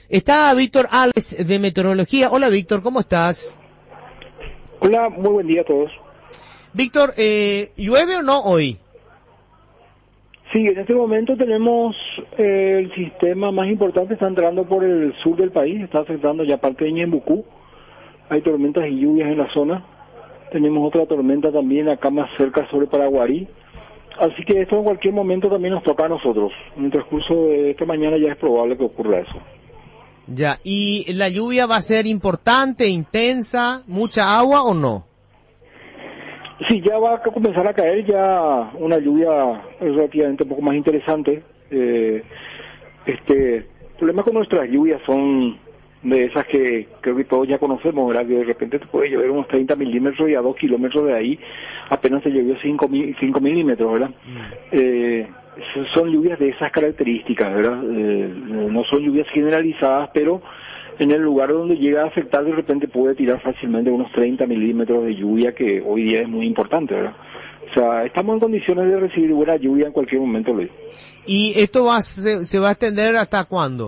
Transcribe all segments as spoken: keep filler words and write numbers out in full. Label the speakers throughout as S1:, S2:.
S1: Está Víctor Alves de Meteorología. Hola Víctor, ¿cómo estás?
S2: Hola, muy buen día a todos.
S1: Víctor, eh, ¿llueve o no hoy?
S2: Sí, en este momento tenemos eh, el sistema más importante, está entrando por el sur del país, está afectando ya parte de Ñembucú. Hay tormentas y lluvias en la zona. Tenemos otra tormenta también acá más cerca sobre Paraguarí. Así que esto en cualquier momento también nos toca a nosotros. En el transcurso de esta mañana ya es probable que ocurra eso.
S1: Ya, ¿y la lluvia va a ser importante, intensa, mucha agua o no?
S2: Sí, ya va a comenzar a caer ya una lluvia relativamente un poco más interesante. Eh, este, el problema con nuestras lluvias son de esas que creo que todos ya conocemos, ¿verdad? Que de repente te puede llover unos treinta milímetros y a dos kilómetros de ahí apenas se llovió cinco milímetros, ¿verdad? Mm. Eh, son lluvias de esas características, ¿verdad? Eh, no son lluvias generalizadas, pero en el lugar donde llega a afectar de repente puede tirar fácilmente unos treinta milímetros de lluvia, que hoy día es muy importante, ¿verdad? O sea, estamos en condiciones de recibir buena lluvia en cualquier momento, Luis.
S1: ¿Y esto va, se, se va a extender hasta cuándo?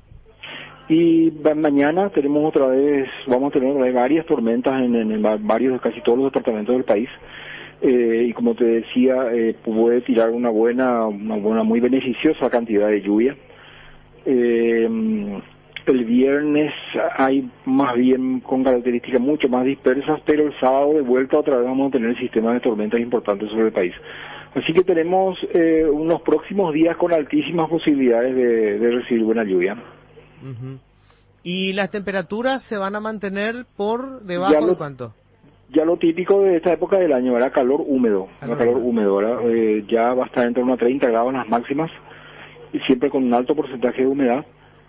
S2: Y mañana tenemos otra vez, vamos a tener otra vez varias tormentas en, en, en varios, casi todos los departamentos del país. Eh, y como te decía, eh, puede tirar una buena, una buena, muy beneficiosa cantidad de lluvia. Eh, el viernes hay más bien con características mucho más dispersas, pero el sábado de vuelta otra vez vamos a tener sistemas de tormentas importantes sobre el país. Así que tenemos eh, unos próximos días con altísimas posibilidades de, de recibir buena lluvia.
S1: Uh-huh. ¿Y las temperaturas se van a mantener por debajo
S2: lo,
S1: de cuánto?
S2: Ya lo típico de esta época del año era calor húmedo, calor, calor húmedo, ¿verdad? Eh, ya va a estar entre unos treinta grados las máximas y siempre con un alto porcentaje de humedad.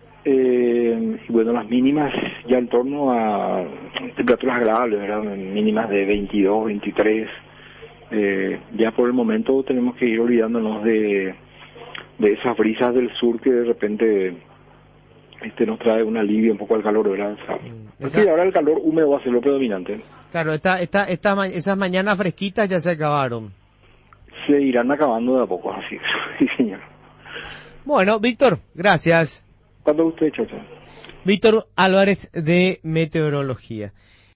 S2: Eh, y bueno, las mínimas ya en torno a temperaturas agradables, ¿verdad? Mínimas de veintidós, veintitrés. Eh, ya por el momento tenemos que ir olvidándonos de, de esas brisas del sur que de repente este nos trae un alivio un poco al calor, ¿verdad? O sea, mm, esa... ahora el calor húmedo va a ser lo predominante.
S1: Claro, esta, esta, esta, esas mañanas fresquitas ya se acabaron.
S2: Se irán acabando de a poco, así, sí señor.
S1: Bueno, Víctor, gracias.
S2: Cuando usted, Chacha.
S1: Víctor Álvarez de Meteorología.